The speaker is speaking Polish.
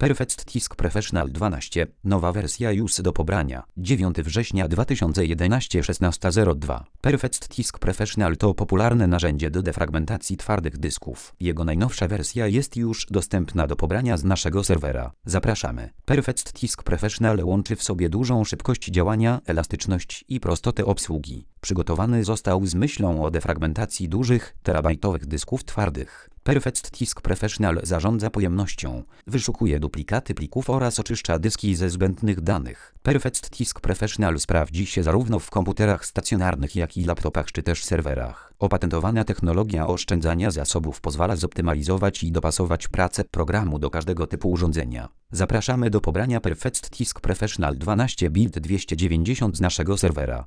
Perfect Disk Professional 12. Nowa wersja już do pobrania. 9 września 2011 16:02. Perfect Disk Professional to popularne narzędzie do defragmentacji twardych dysków. Jego najnowsza wersja jest już dostępna do pobrania z naszego serwera. Zapraszamy. Perfect Disk Professional łączy w sobie dużą szybkość działania, elastyczność i prostotę obsługi. Przygotowany został z myślą o defragmentacji dużych, terabajtowych dysków twardych. Perfect Disk Professional zarządza pojemnością, wyszukuje duplikaty plików oraz oczyszcza dyski ze zbędnych danych. Perfect Disk Professional sprawdzi się zarówno w komputerach stacjonarnych, jak i laptopach czy też serwerach. Opatentowana technologia oszczędzania zasobów pozwala zoptymalizować i dopasować pracę programu do każdego typu urządzenia. Zapraszamy do pobrania Perfect Disk Professional 12 Build 290 z naszego serwera.